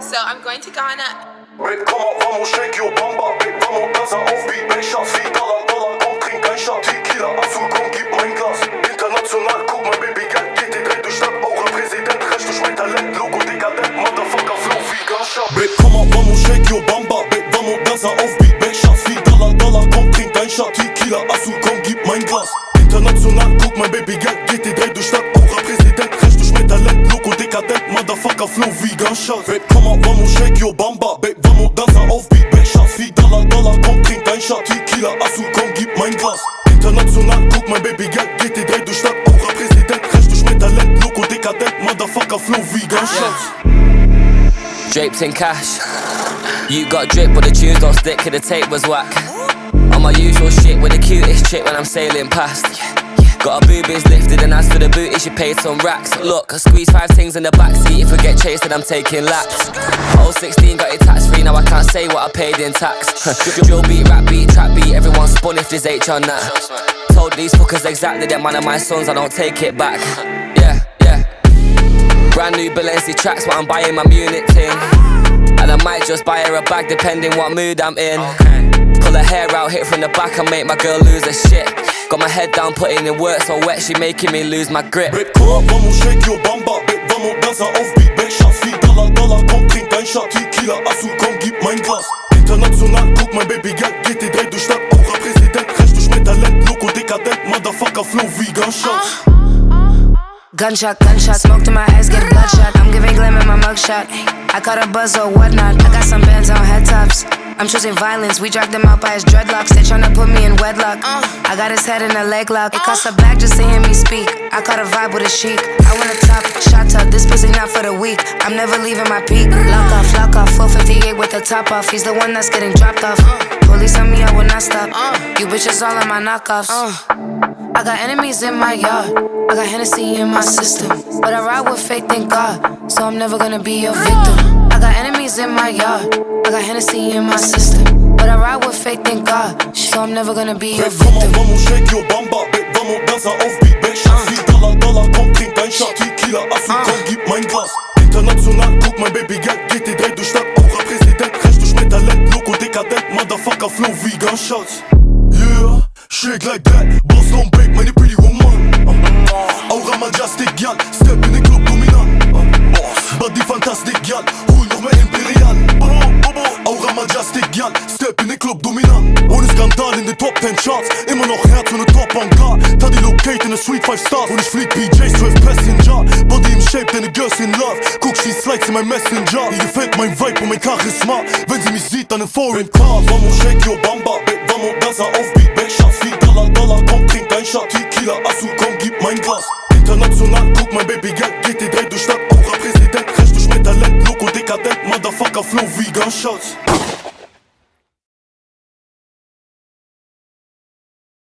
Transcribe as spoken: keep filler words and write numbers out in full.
So I'm going to Ghana. Babe, komm mal, vamos, shake your bamba. Babe, vamos, dansa auf Beat. Backshots, vier Dollar, Dollar, komm, trink ein Shot. Tequila, Azul, komm, gib mein Glas. International, guck mal, Baby, Geld geht die Dreh durch Stadt. Auch ein Präsident, recht durch mein Talent. Logo, dekadent, Motherfucker, Flow, wie Gunshot. Babe, komm mal, vamos, shake your bamba. Babe, vamos, dansa auf Beat. Backshots, vier Dollar, Dollar, komm, trink ein Shot. Tequila, Azul, komm, gib mein Glas. International, guck mal, Baby, Geld geht die Dreh durch Stadt. Auch ein Präsident, recht durch mein Talent. Logo, dekadent, Motherfucker, Flow, wie Gunshot. Babe, komm mal, vamos, shake your bamba. Babe, vamos, dansa auf Beat. Backshots, vier Dollar, Dollar, komm, trink ein Shot. Tequila, Azul, komm, gib mein Glas. International, guck mal, Baby, Geld geht die Dreh durch Stadt. Auch ein Präsident, recht durch mein Talent. Logo, dekadent, Motherfucker, Flow, wie Gunshot. Draped in cash. You got drip, but the tunes don't stick, cause the tape was whack. On my usual shit with the cutest chick when I'm sailing past. Got her boobies lifted, and as for the booty, she paid some racks. Look, I squeeze five things in the backseat. If I get chased, then I'm taking laps. oh sixteen got it tax free, now I can't say what I paid in tax. Drill beat, rap beat, trap beat, everyone spun if there's H on that. Told these fuckers exactly that man of my sons, I don't take it back. Yeah, yeah. Brand new Balenci tracks, but I'm buying my Munich ting. And I might just buy her a bag depending what mood I'm in. Pull her hair out, hit from the back and make my girl lose her shit. Got my head down, putting in work so wet, she making me lose my grip. Babe, komm mal, vamos, shake your bamba. Babe, vamos, dansa auf Beat. Backshots, vier Dollar, Dollar, komm, trink ein Shot. Tequila, Azul, komm, gib mein Glas. International, guck mein Baby, Geld geht die Dreh durch Stadt. Auch ein Präsident, recht durch mein Talent. Logo, dekadent, Motherfucker, Flow, wie Gunshot. Gunshot, gunshot, smoke to my ass, get a bloodshot. I'm giving glam in my mugshot. I caught a buzz or whatnot. I got some bands on head tops. I'm choosing violence. We dragged him out by his dreadlocks. They tryna put me in wedlock. I got his head in a leg lock. It costs a bag just to hear me speak. I caught a vibe with a chic. I want a top shot up. This pussy not for the weak. I'm never leaving my peak. Lock off, lock off. four fifty-eight with the top off. He's the one that's getting dropped off. Police on me, I will not stop. You bitches all on my knockoffs. I got enemies in my yard. I got Hennessy in my system. But I ride with faith, thank God. So I'm never gonna be your victim. I got enemies in my yard. I got Hennessy in my system. But I ride with faith, thank God. So I'm never gonna be your victim. Babe, vamos, shake your bamba. Babe, vamos, dansa auf Beat. Backshots, vier Dollar, Dollar, komm, trink ein Shot. Tequila, Azul, komm, gib mein Glas. International, guck mein Baby, Geld geht die Dreh durch Stadt. Auch ein Präsident, recht durch mein Talent. Logo, dekadent, Motherfucker, Flow, wie Gunshots. Yeah, shake like that. Boss don't break, meine pretty woman. uh. Aura majestic, gal. Step in the club, dominant. uh. Body fantastic, gal. Hol noch mehr Imperial. Aura majestic, gal. Step in the club, dominant. Ohne Skandal in den Top ten Charts. Immer noch Herz und ne Top on guard. Taddy locate in a Suite five Stars. Und ich flieg B Js, zwölf Passenger. Body im Shape, deine Girls in love. Guck, she slides in mein Messenger. Ihr gefällt mein Vibe und mein Charisma. Wenn sie mich sieht, dann in Foreign Car. Vamos, shake your bamba. Babe, vamos, dansa auf Beat. Backshots, vier Dollar, Dollar, komm, trink ein Shot. Tequila, Azul, komm, gib mein Glas. International, guck mein Baby, Geld geht die Dreh durch Stadt. Auch ein Präsident, recht durch mein Talent. Logo, dekadent, Motherfucker, Flow, wie Gunshots.